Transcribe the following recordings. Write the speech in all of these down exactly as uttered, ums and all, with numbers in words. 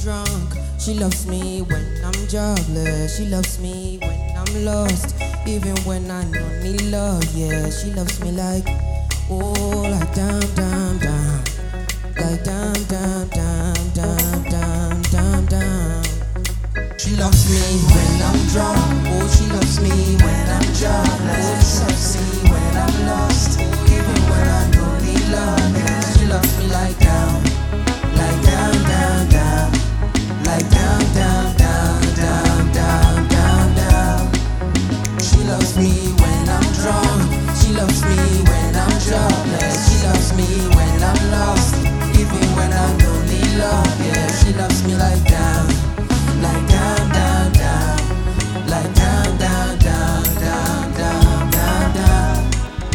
drunk. She loves me when I'm jobless. She loves me when I'm lost. Even when I don't need love, yeah. She loves me like, oh, like damn, damn, damn. Like damn, damn, damn, damn, damn, damn, damn. She loves me when I'm drunk. Oh, she loves me when I'm jobless. She loves me when I'm lost. Even when I don't need love, yeah. She loves me like down, like down, down, down. Like down, down, down, down, down, down, down. She loves me when I'm drunk. She loves me when I'm jobless. She loves me when I'm lost. Even when I don't need love, yeah. She loves me like down, like down, down, down. Like down, down, down, down, down, down, down.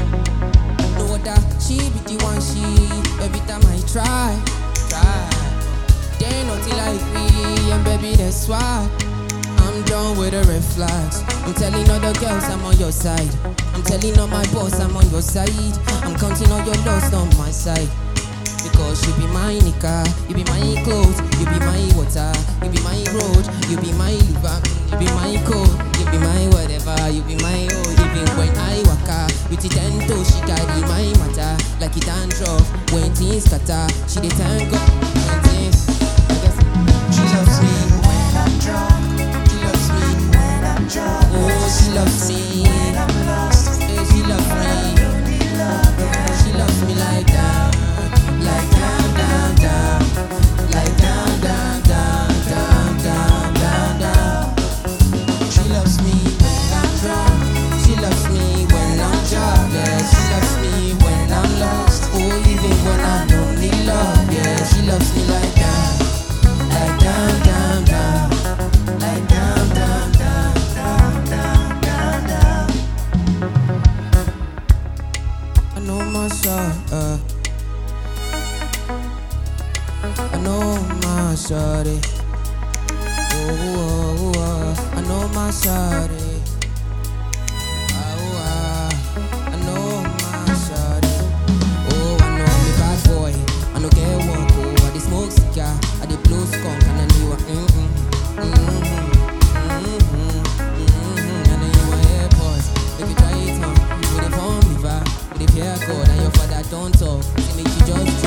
No that she be the one she. Every time I try, try. There ain't nothing like me, and baby, that's why I'm done with the red flags. I'm telling all the girls I'm on your side. I'm telling all my boss I'm on your side. I'm counting all your loss on my side. Because you be my nika, you be my clothes, you be my water, you be my road, you be my liver, you be my coat, you be my whatever, you be my old. Even when I waka, with it ten toes, she carry my matter like it dandruff. When things scatter, she dey thank God. When things she loves me when I'm drunk. She loves me when I'm drunk. Oh, she loves me when I'm lost. Yeah, she loves me. She loves me like that, like down, down, down, like down, down, down, down, down, down, down. She loves me when I'm drunk. She loves me when I'm jobless. She loves me when I'm lost. Oh, even when I don't need love, yeah. She loves me like that. Like down, down, down. Like down, down, down, down, down, down, down. I know my shot, uh. I know my shawty. Oh, oh, oh. I know my shawty. Oh, oh. I know my shawty. Oh, I know me bad boy. I know get walk. Oh, I dey smoke cigar. I dey blow skunk and I knew I mm-mm, mm-hmm, mm-hmm, mm-hmm. And then you want AirPods, make you try it on. With the phone river, with the fear God and your father don't talk. They make you just